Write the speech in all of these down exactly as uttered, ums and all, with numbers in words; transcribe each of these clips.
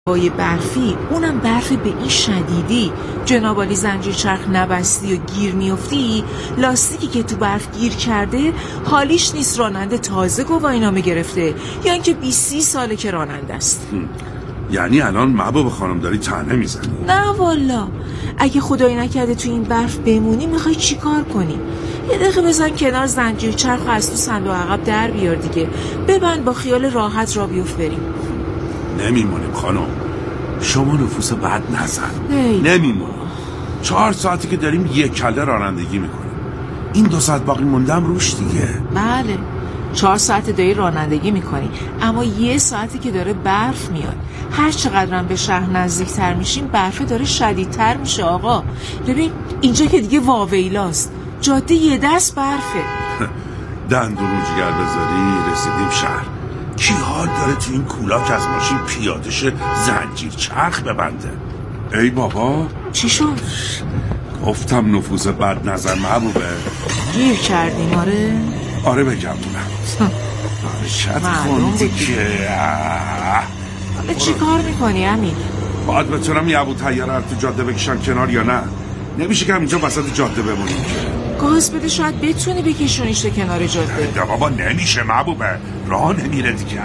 هوای برفی، اونم برف به این شدیدی، جناب عالی زنجیر چرخ نبستی و گیر میفتی، لاستیکی که تو برف گیر کرده حالیش نیست، راننده تازه گواهینامه گرفته یا اینکه بیست سی ساله که راننده است. یعنی الان محبوب خانم داری طعنه میزنی؟ نه والا، اگه خدایی نکرده تو این برف بمونی میخوای چی کار کنی؟ یه دقیقه بزن کنار زنجیر چرخ و از تو صندوق عقب در بیار دیگه، ببند با خیال راحت را بیفت بریم. نمیمونیم خانم، شما نفوس بد نزن. نمیمونیم. چهار ساعتی که داریم یک کله رانندگی میکنیم، این دو ساعت باقی موندم روش دیگه. بله، چهار ساعت داری رانندگی میکنی، اما یه ساعتی که داره برف میاد. هر چقدرم به شهر نزدیکتر میشیم برفه داره شدیدتر میشه. آقا ببین اینجا که دیگه واویلاست، جاده یه دست برفه. دندون رو جگر بذاری رسیدیم شهر. کی حال داره تو این کولاک از ماشین پیاده شه زنجیر چرخ ببنده؟ ای بابا چی شد؟ گفتم نفوذ بد نظر محبوبه. گیر کردیم. آره آره بگم بونم شد خوندی که حالا چی کار میکنی امیر؟ باید بتونم یه ابو طیاره رو تو جاده بکشم کنار یا نه؟ نمیشه که همینجا وسط جاده بمونیم. گاز بده شاید بتونی بکشونیش کنار جاده. نه بابا نمیشه محبوبه، راه نمیره دیگه.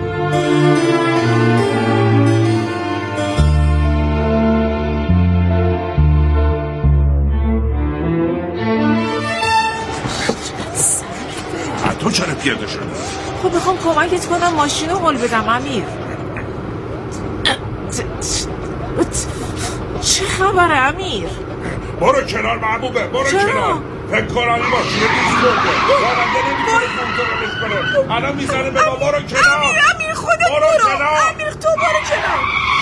تو چرا پیاده شده؟ خب بخوام کمکت کنم ماشین رو هل بدم امیر. چه خبره امیر؟ برو کنار محبوبه، برو کنار. فکر کنم این ماشین رو دیست برده، راننده نمیتونه کنترلش کنه. الان میزنه به ما. برو کنار امیر. امیر خودت برو. امیر تو برو کنار.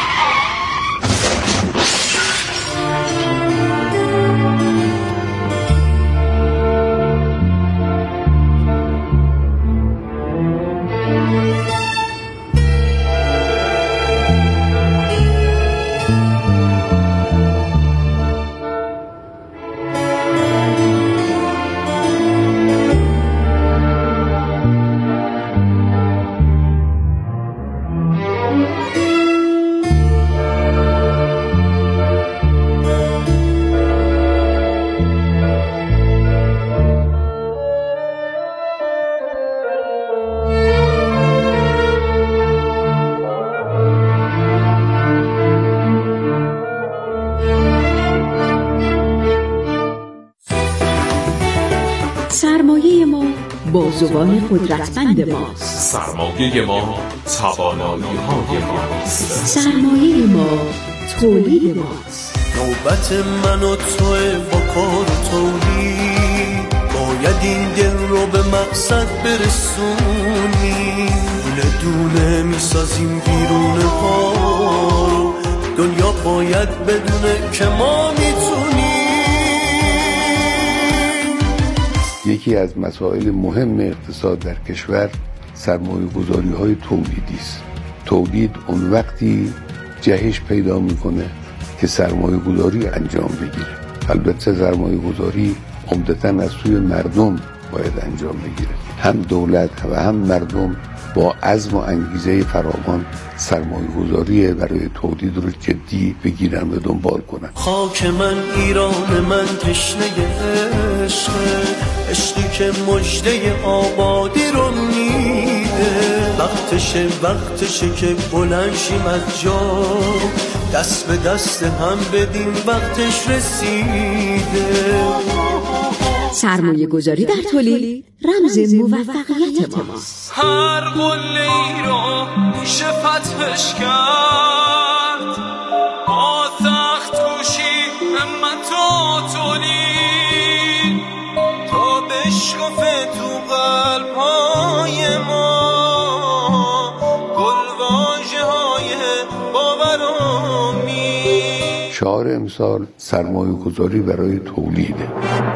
سرمایه ما بازوان قدرتمند ماست. سرمایه ما توانایی های ماست. سرمایه ما تولید ماست. نوبت من و توی با کار تولید، باید این دل رو به مقصد برسونی. دونه دونه میسازیم بیرون پا، دنیا باید بدونه که ما میتونیم. یکی از مسائل مهم اقتصاد در کشور سرمایه گذاری های تولیدی است. تولید اون وقتی جهش پیدا میکنه که سرمایه گذاری انجام بگیره. البته سرمایه گذاری عمدتاً از سوی مردم باید انجام بگیره. هم دولت و هم مردم با عزم و انگیزه فراوان سرمایه گذاری برای تولید رو جدی بگیرن و دنبال کنن. خاک من ایران من تشنه عشقه، عشقی که مژده آبادی رو میده. وقتشه وقتشه که بلند شیم از جا، دست به دست هم بدیم وقتش رسیده. سرمایه گذاری در تولید رمز موفقیت ماست. هر قله‌ای رو میشه فتحش کرد، با سخت کوشی همت و تولید، تا بشکفه تو قلب‌های ما گلواژه‌های باور و امید. شعار امسال سرمایه گذاری برای تولیده.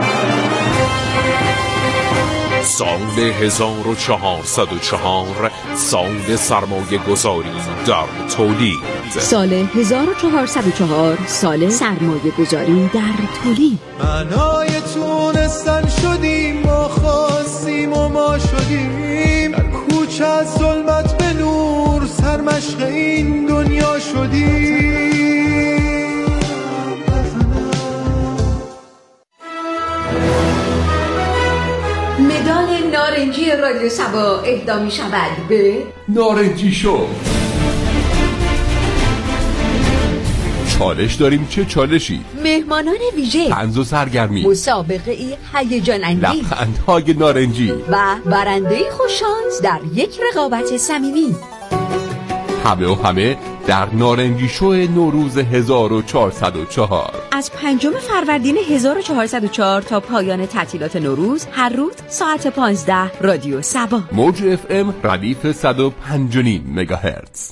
سال هزار و چهارصد و چهار سال سرمایه گذاری در تولید. سال هزار و چهارصد و چهار سال سرمایه گذاری در تولید. معنای تونستن شدیم، ما خواستیم و ما شدیم. در کوچه از ظلمت به نور سرمشق این دنیا شدیم. رادیو سبا اهدا می شود به نارنجی شو. چالش داریم. چه چالشی؟ مهمانان ویژه، طنز و سرگرمی، مسابقه ای هیجان انگیز، لبخندهای نارنجی و برنده خوششانس در یک رقابت صمیمی. همه و همه در نارنجی شو نوروز هزار و چهارصد و چهار از پنجم فروردین هزار و چهارصد و چهار تا پایان تعطیلات نوروز، هر روز ساعت پانزده رادیو سبا. موج اف ام ردیف صد و پنج و نیم مگاهرتز.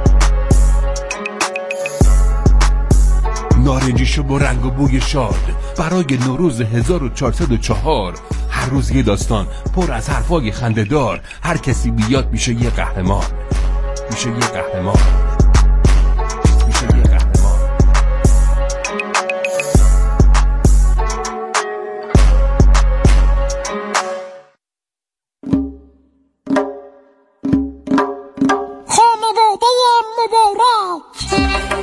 نارنجی شو با رنگ و بوی شاد برای نوروز هزار و چهارصد و چهار. هر روز یه داستان پر از حرفای خنده‌دار. هر کسی بیاد میشه یه قهرمان. میشه یه قهرمان. میشه یه قهرمان. خانواده مبارک،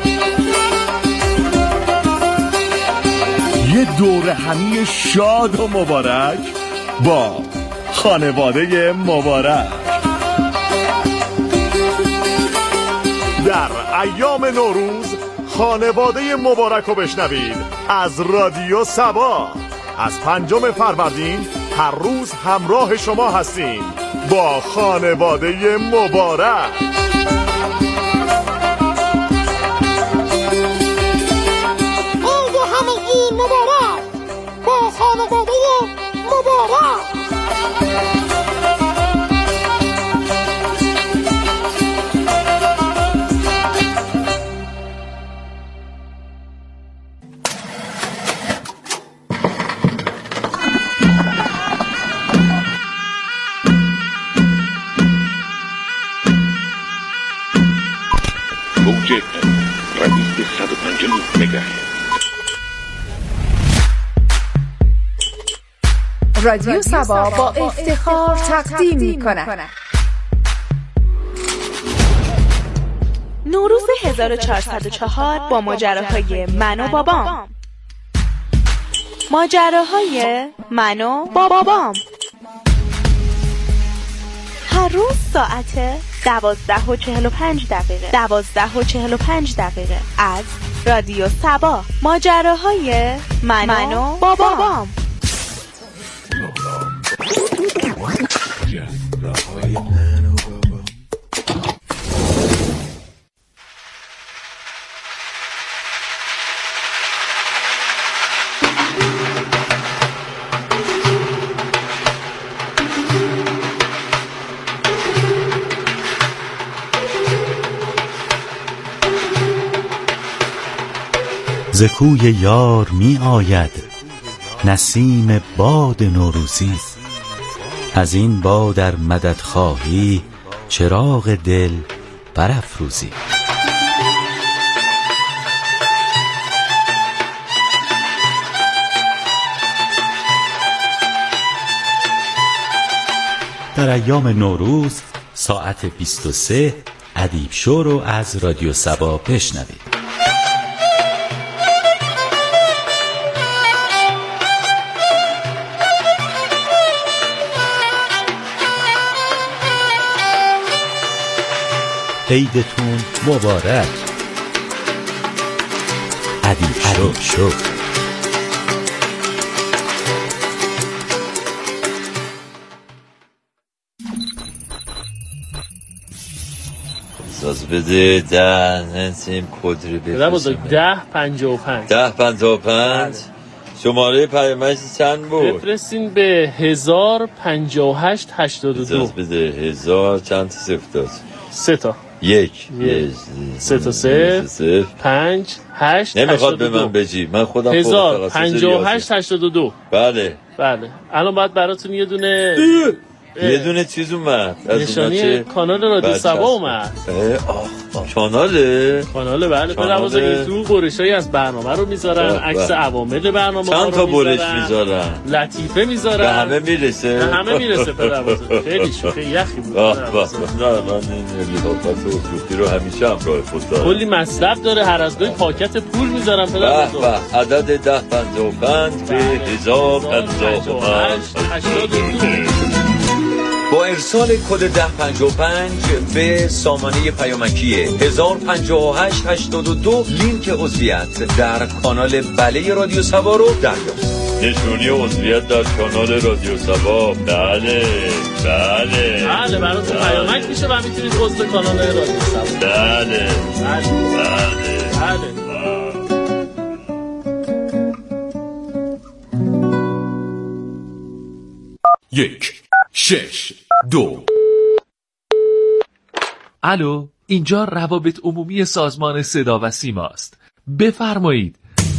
یه دوره همی شاد و مبارک با خانواده مبارک. در ایام نوروز خانواده مبارک رو بشنوید از رادیو سبا. از پنجم فروردین هر روز همراه شما هستیم با خانواده مبارک. مبارک با خانواده مبارک. موج ردیف صد و پنج و نه مگاهرتز. رادیو سبا با افتخار تقدیم می کند نوروز هزار و چهارصد و چهار با ماجراهای من و بابام. ماجراهای من و بابام هر روز ساعت دوازده و چهل و پنج دقیقه دوازده و چهل و پنج دقیقه از رادیو سبا. ماجراهای من, من و بابام. ز کوی یار می آید نسیم باد نوروزی. از این باد ار مدد خواهی چراغ دل برافروزی. در ایام نوروز ساعت بیست و سه ادیب شو رو از رادیو سبا بشنوید. عیدتون مبارک. ادیب شو شو. ساز بده ده نسیم کدری بفرستیم. ده پنجاه و پنج ده پنجاه و پنج شماره پیامک چند بود؟ بفرستین به هزار پنجاه و هشت هشتاد و دو. ساز بده هزار چند تا صفر داد؟ سه تا. یک سه تا صفر پنج هشت نمیخواد به من بجی، من خودم هزار پنجاه و هشت هشتاد و دو. بله بله. الان باید براتون یه دونه یه دونه چیز اومد نشانی کانال رادیو سبا اومد. کاناله کاناله بله. به روازه تو برشایی از برنامه رو میذارن، عکس عوامل برنامه چند تا برش میذارن، لطیفه میذارن، به همه میرسه، به همه میرسه. به روازه خیلی شوخی یخی بود. واه واه نه من این لطافت و شوخی رو همیشه همراه خود دارم. کلی مصرف داره، هر از گاهی پاکت پول میذارن. به روازه عدد ده پنجاه و پنج به هزار پنجاه و هشت هشتاد و دو. با ارسال کد ده پنجاه و پنج به سامانه پیامکی هزار و پنجاه و هشت هشتاد و دو لینک عضویت در کانال بله رادیو سبا رو دریافت. نشونی عضویت در کانال رادیو سبا. بله بله بله براتون پیامک میشه و میتونید عضو کانال رادیو سبا. بله بله بله بله. یک شش دو. الو، اینجا روابط عمومی سازمان صدا و سیما است. بفرمایید.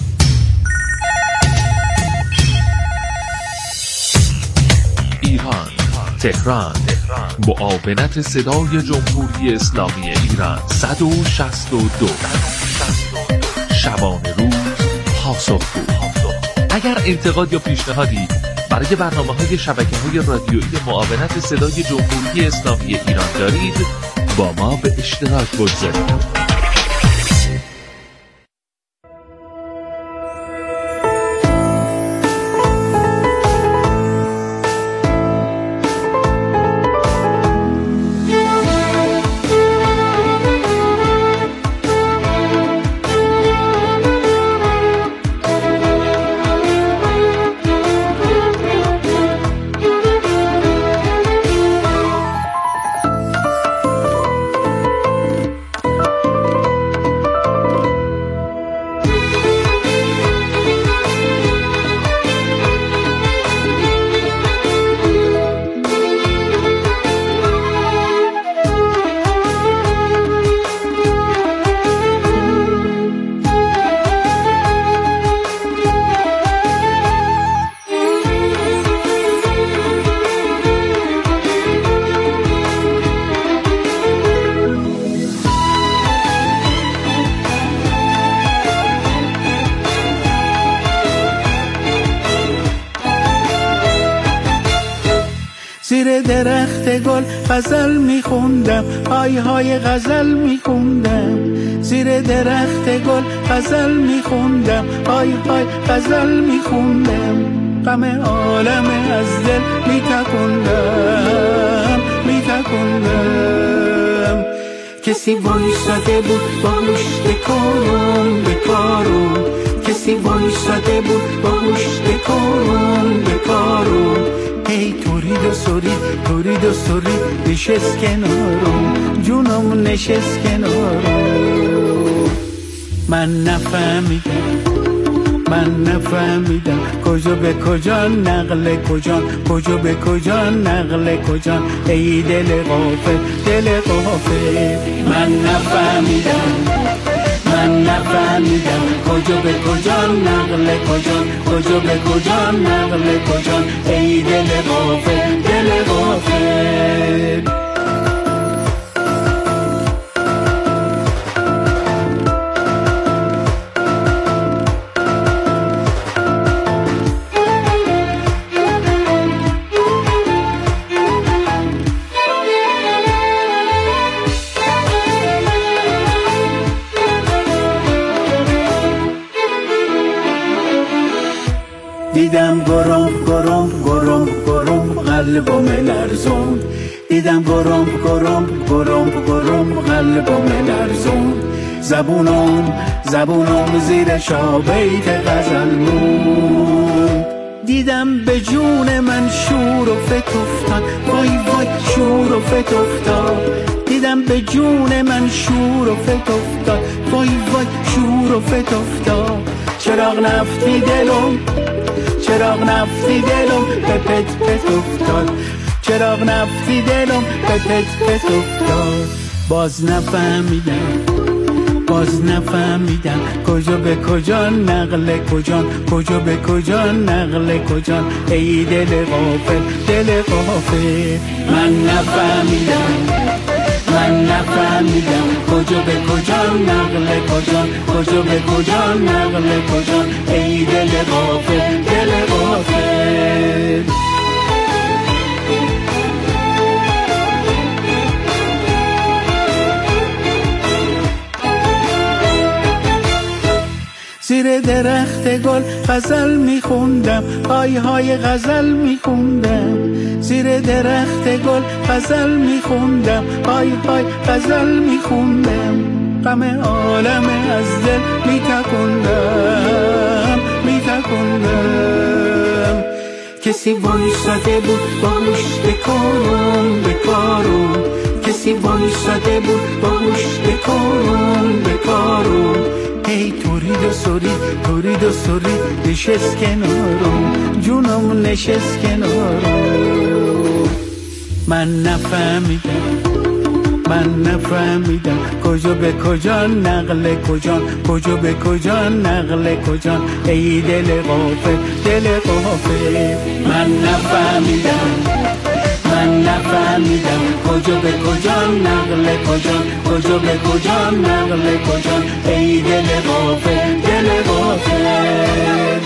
ایران، تهران، معاونت صدای جمهوری اسلامی ایران صد و شصت و دو. شبانه روز پاسخگو. اگر انتقاد یا پیشنهادی برای برنامه‌های شبکه‌های رادیویی معاونت صدای جمهوری اسلامی ایران دارید، با ما به اشتراک بگذارید. زیر درخت گل غزل میخوندم، های های غزل میخوندم. زیر درخت گل غزل میخوندم، های های غزل میخوندم. غم عالم از دل میتکندم میتکندم. کسی وایساده بود با مشت کارم به کارم، کسی وایساده بود با مشت کارم به کارم. ای تورید و سورید تورید و سورید نشست کنارم، جونم نشست کنارم. من نفهمیدم من نفهمیدم کجا به کجا نقل کجا، کجا به کجا نقل کجا. ای دل غافل دل غافل. من نفهمیدم من نفهمیدم کجا به کجا نقل کجا، کجا به کجا نقل کجا. ای دل غافل دل غافل. دیدم گرم گرم گرم گرم قلبم لرزون، دیدم گرم گرم گرم گرم قلبم لرزون. زبونم زبونم زیر شابیت غزل مون. دیدم به جون من شور و فت افتاد، وای وای شور و فت افتاد. دیدم به جون من شور و فت افتاد، وای وای شور و فت افتاد. چراغ نفتی دلم چراغ نفتی دلم به پت پت افتاد، چراغ نفتی دلم به پت پت افتاد. باز نفهمیدم باز نفهمیدم کجا به کجا نقل کجا، کجا به کجا نقل کجا. ای دل غافل دل غافل. من نفهمیدم من نفهمیدم کجا به کجا نقل کجا، کجا به کجا نقل کجا. ای دل غافل دل غافل. زیر درخت گل غزل میخوندم، های های غزل میخوندم. زیر درخت گل غزل میخوندم، های های غزل میخوندم، غم عالم از دل میتکندم میتکندم. کسی وایساده بود با گوش بکارم بکارم، کسی وایساده بود با گوش بکارم بکارم. ای تورید و سورید تورید و سورید نشست کنارم، جونم نشست کنارم. من نفهمیدم من نفهمیدم کجا به کجا نقل کجا، کجا به کجا نقل کجا. ای دل غافل دل غافل، من نفهمیدم من نفهمیدم کجا به کجا نقل کجا، کجا به کجا نقل کجا. ای دل غافل دل غافل.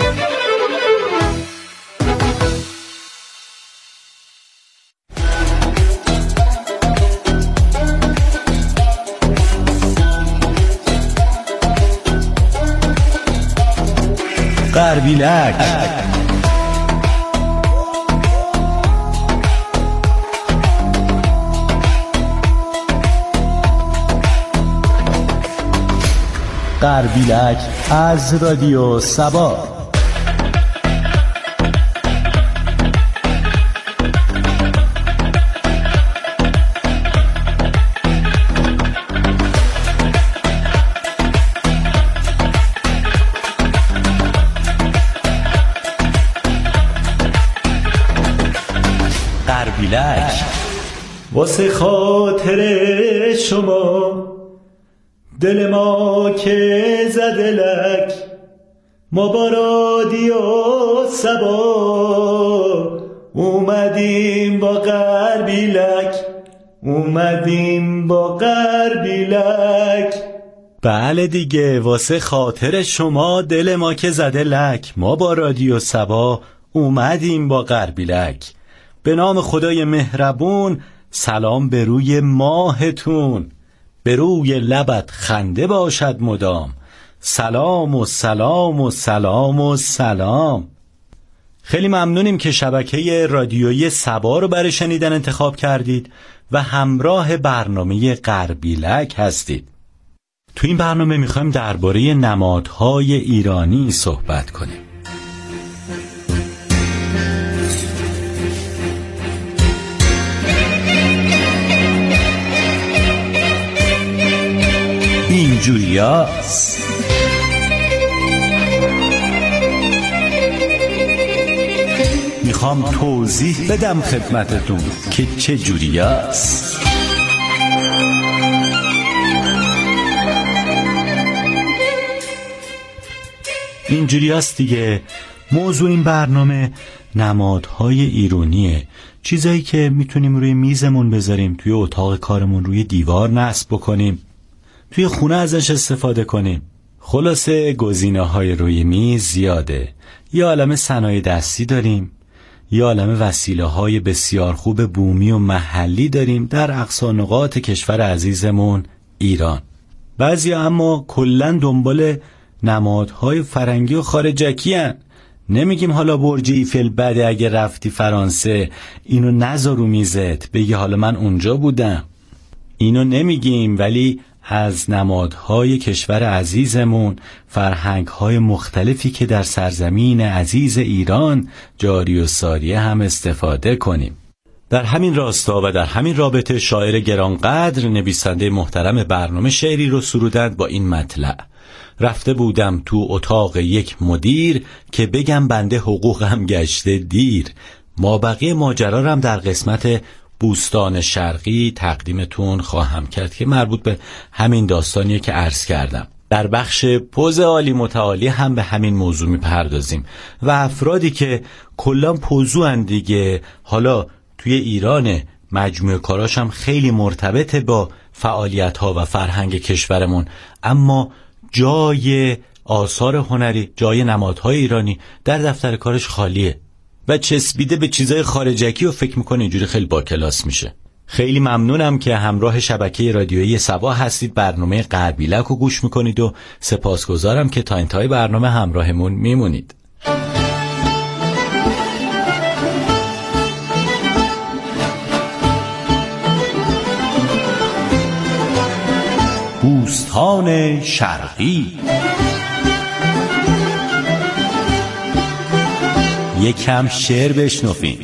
غربیلک غربیلک از رادیو سبا. غربیلک واسه خاطر شما دل ما که زده لک، ما با رادیو سبا اومدیم با غربیلک، اومدیم با غربیلک. بله دیگه، واسه خاطر شما دل ما که زده لک، ما با رادیو سبا اومدیم با غربیلک. به نام خدای مهربون، سلام به روی ماهتون، به روی لبت خنده باشد مدام، سلام و سلام و سلام و سلام. خیلی ممنونیم که شبکه رادیویی سبا رو برای شنیدن انتخاب کردید و همراه برنامه غربیلک هستید. تو این برنامه میخوایم درباره نمادهای ایرانی صحبت کنیم. اینجوری هست. میخوام توضیح بدم خدمتتون که چه جوری هست. اینجوری هست دیگه. موضوع این برنامه نمادهای ایرانیه، چیزایی که میتونیم روی میزمون بذاریم، توی اتاق کارمون روی دیوار نصب بکنیم، توی خونه ازش استفاده کنیم. خلاصه گزینه‌های روی میز زیاده. یه عالمه صنایع دستی داریم، یه عالمه وسیله‌های بسیار خوب بومی و محلی داریم در اقصا نقاط کشور عزیزمون ایران. بعضیا اما کلاً دنبال نمادهای فرنگی و خارجکی هن. نمیگیم حالا برج ایفل بده، اگه رفتی فرانسه اینو نذار رو میزت بگی حالا من اونجا بودم. اینو نمیگیم، ولی از نمادهای کشور عزیزمون، فرهنگهای مختلفی که در سرزمین عزیز ایران جاری و ساریه هم استفاده کنیم. در همین راستا و در همین رابطه شاعر گرانقدر، نویسنده محترم برنامه، شعری رو سرودند با این مطلع: رفته بودم تو اتاق یک مدیر که بگم بنده حقوقم گشته دیر. ما بقیه ماجرا رو هم در قسمت بوستان شرقی تقدیمتون خواهم کرد که مربوط به همین داستانیه که عرض کردم. در بخش پوز عالی متعالی هم به همین موضوع میپردازیم و افرادی که کلا پوزوان دیگه، حالا توی ایران مجموعه کاراش هم خیلی مرتبطه با فعالیت‌ها و فرهنگ کشورمون، اما جای آثار هنری، جای نمادهای ایرانی در دفتر کارش خالیه و چسبیده به چیزای خارجکی و فکر میکنه اینجوری خیلی با کلاس میشه. خیلی ممنونم که همراه شبکه رادیویی سبا هستید، برنامه غربیلک رو گوش میکنید و سپاسگزارم که تا انتهای برنامه همراهمون میمونید. بوستان شرقی. یکم شعر بشنفیم.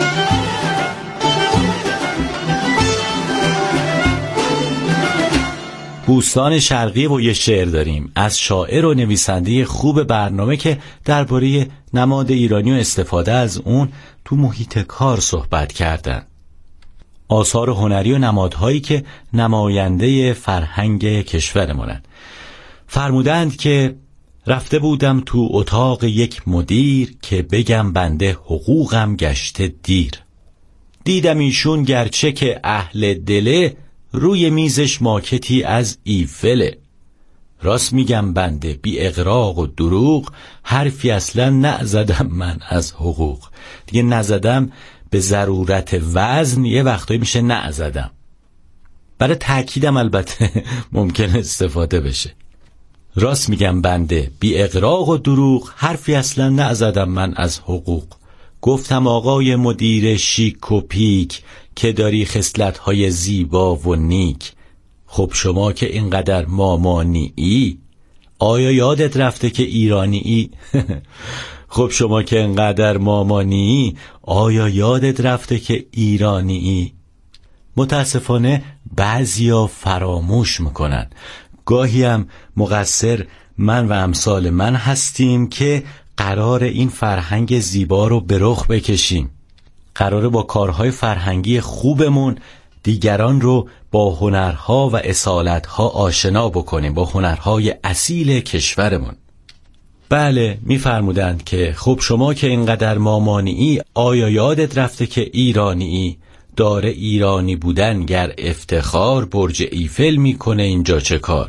بوستان شرقی و یه شعر داریم از شاعر و نویسنده خوب برنامه که درباره نماد ایرانی و استفاده از اون تو محیط کار صحبت کردن. آثار هنری و نمادهایی که نماینده فرهنگ کشورمونن. فرمودند که رفته بودم تو اتاق یک مدیر که بگم بنده حقوقم گشته دیر. دیدم ایشون گرچه که اهل دله روی میزش ماکتی از ایفله. راست میگم بنده بی اغراق و دروغ حرفی اصلا نزدم من از حقوق. دیگه نزدم به ضرورت وزن یه وقتایی میشه نزدم. برای تأکیدم البته ممکن استفاده بشه. راست میگم بنده بی اغراق و دروغ حرفی اصلا نزدم من از حقوق. گفتم آقای مدیر شیک و پیک که داری خصلت‌های زیبا و نیک. خب شما که اینقدر مامانیی آیا یادت رفته که ایرانیی؟ خب شما که اینقدر مامانیی آیا یادت رفته که ایرانیی؟ متاسفانه بعضیا فراموش میکنن. گاهی هم مقصر من و امثال من هستیم که قرار این فرهنگ زیبا رو به رخ بکشیم. قراره با کارهای فرهنگی خوبمون دیگران رو با هنرها و اصالتها آشنا بکنیم، با هنرهای اصیل کشورمون. بله میفرمودند که خب شما که اینقدر مامانیی آیا یادت رفته که ایرانیی؟ داره ایرانی بودن گر افتخار برج ایفل میکنه اینجا چه کار؟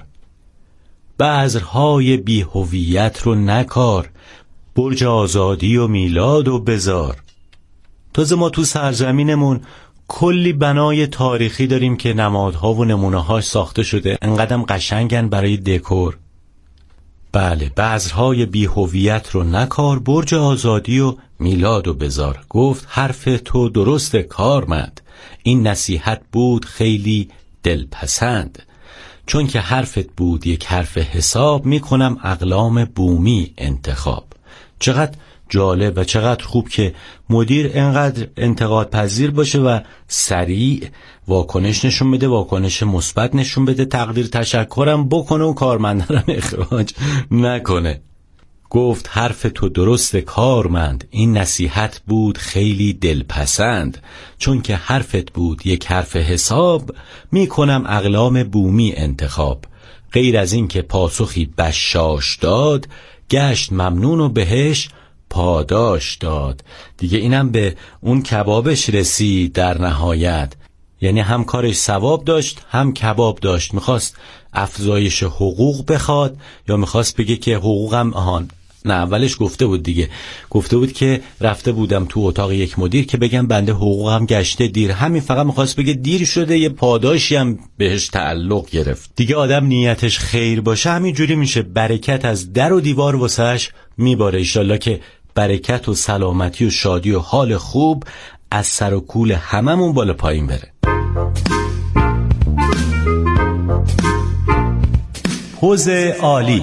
بذرهای بی هویت رو نکار برج آزادی و میلاد و بزار. تازه ما تو سرزمینمون کلی بنای تاریخی داریم که نمادها و نمونه‌هاش ساخته شده انقدرم قشنگن برای دکور. بله بذرهای بی هویت رو نکار برج آزادی و میلاد و بزار. گفت حرف تو درست کارمند این نصیحت بود خیلی دلپسند. چون که حرفت بود یک حرف حساب میکنم اقلام بومی انتخاب. چقدر جالب و چقدر خوب که مدیر اینقدر انتقاد پذیر باشه و سریع واکنش نشون بده، واکنش مثبت نشون بده، تقدیر تشکرم بکنه و کارمندانم اخراج نکنه. گفت حرف تو درست کارمند این نصیحت بود خیلی دلپسند. چون که حرفت بود یک حرف حساب میکنم اقلام بومی انتخاب. غیر از این که پاسخی بشاش داد گشت ممنون و بهش پاداش داد. دیگه اینم به اون کبابش رسید در نهایت. یعنی هم کارش ثواب داشت هم کباب داشت. میخواست افزایش حقوق بخواد یا میخواست بگه که حقوقم آهان نه اولش گفته بود دیگه گفته بود که رفته بودم تو اتاق یک مدیر که بگم بنده حقوقم گشته دیر. همین فقط میخواست بگه دیر شده یه پاداشی هم بهش تعلق گرفت. دیگه آدم نیتش خیر باشه همینجوری میشه برکت از در و دیوار واسش میباره. ایشالله که برکت و سلامتی و شادی و حال خوب از سر و کول هممون بالا پایین بره. حوض عالی.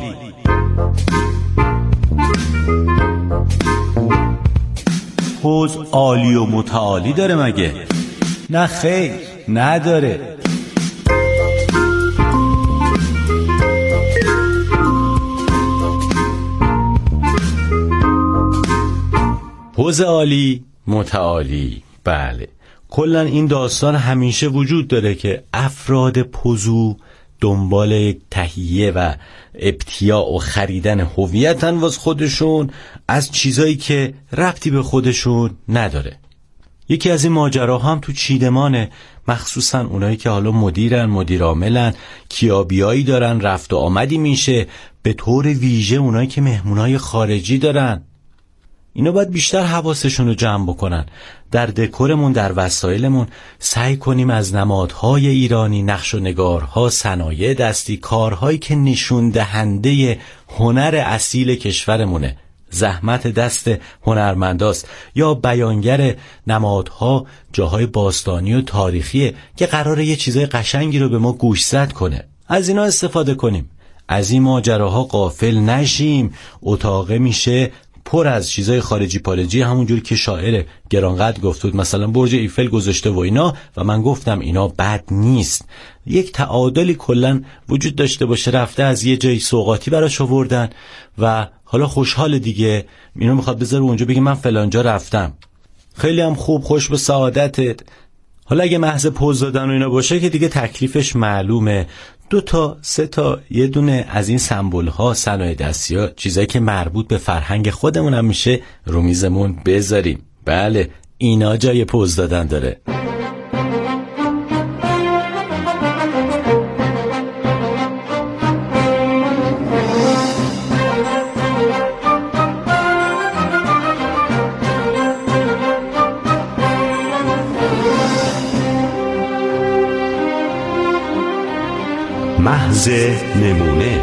حوض عالی و متعالی داره مگه؟ نه خیر نداره. حوض عالی متعالی. بله کلا این داستان همیشه وجود داره که افراد پزو دنبال تهیه و ابتیاع و خریدن هویتن واسه خودشون از چیزایی که ربطی به خودشون نداره. یکی از این ماجراها هم تو چیدمانه، مخصوصا اونایی که حالا مدیرن، مدیر عاملن، کیابیایی دارن، رفت و آمدی میشه، به طور ویژه اونایی که مهمونای خارجی دارن. اینا باید بیشتر حواسشون رو جمع بکنن. در دکورمون، در وسایلمون سعی کنیم از نمادهای ایرانی، نقش و نگارها، صنایع دستی، کارهایی که نشون دهنده هنر اصیل کشورمونه، زحمت دست هنرمنداست یا بیانگر نمادها، جاهای باستانی و تاریخیه که قراره یه چیزای قشنگی رو به ما گوشزد کنه. از اینا استفاده کنیم، از این ماجراها غافل نشیم. اتاق میشه پر از چیزای خارجی پالجی، همونجوری که شاعر گرانقدر گفت بود مثلا برج ایفل گذاشته و اینا، و من گفتم اینا بد نیست. یک تعادلی کلا وجود داشته باشه. رفته از یه جای سوغاتی براش آوردن و حالا خوشحال دیگه، اینو میخواد بذاره اونجا بگه من فلانجا رفتم. خیلی هم خوب، خوش به سعادتت. حالا اگه محض پوز دادن و اینا باشه که دیگه تکلیفش معلومه. دو تا سه تا یه دونه از این سمبل ها، صنایع دستی ها، چیزایی که مربوط به فرهنگ خودمون هم میشه رو میزمون بذاریم. بله اینا جای پوز دادن داره. محض نمونه.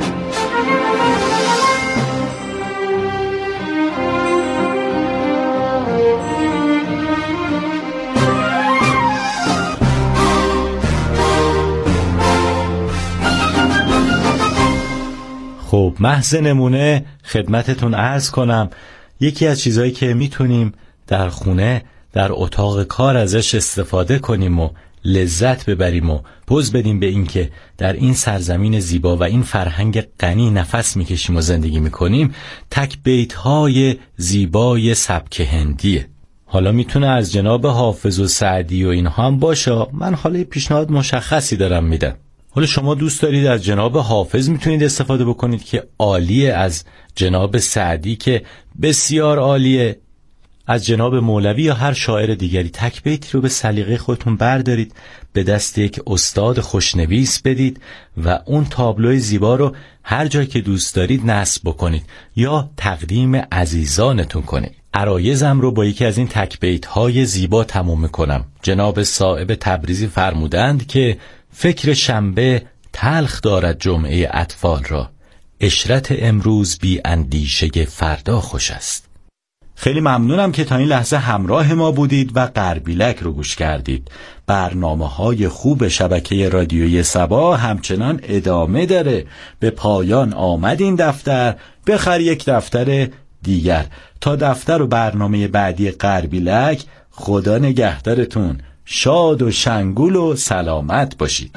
خب محض نمونه خدمتتون عرض کنم، یکی از چیزایی که میتونیم در خونه در اتاق کار ازش استفاده کنیم و لذت ببریم و پوز بدیم به این که در این سرزمین زیبا و این فرهنگ غنی نفس میکشیم و زندگی میکنیم، تک بیت‌های زیبای سبک هندیه. حالا میتونه از جناب حافظ و سعدی و اینها هم باشه. من حالا پیشنهاد مشخصی دارم میدم. حالا شما دوست دارید از جناب حافظ میتونید استفاده بکنید که عالیه، از جناب سعدی که بسیار عالیه، از جناب مولوی یا هر شاعر دیگری. تک بیتی رو به سلیقه خودتون بردارید، به دست یک استاد خوشنویس بدید و اون تابلوی زیبا رو هر جا که دوست دارید نصب بکنید یا تقدیم عزیزانتون کنید. عرایزم رو با یکی از این تک بیت‌های زیبا تموم میکنم. جناب صاحب تبریزی فرمودند که فکر شنبه تلخ دارد جمعه اطفال را، عشرت امروز بی اندیشه فردا خوش است. خیلی ممنونم که تا این لحظه همراه ما بودید و غربیلک رو گوش کردید. برنامه‌های خوب شبکه رادیویی صبا همچنان ادامه داره. به پایان آمد این دفتر، بخر یک دفتر دیگر. تا دفتر و برنامه بعدی غربیلک، خدا نگهدارتون. شاد و شنگول و سلامت باشید.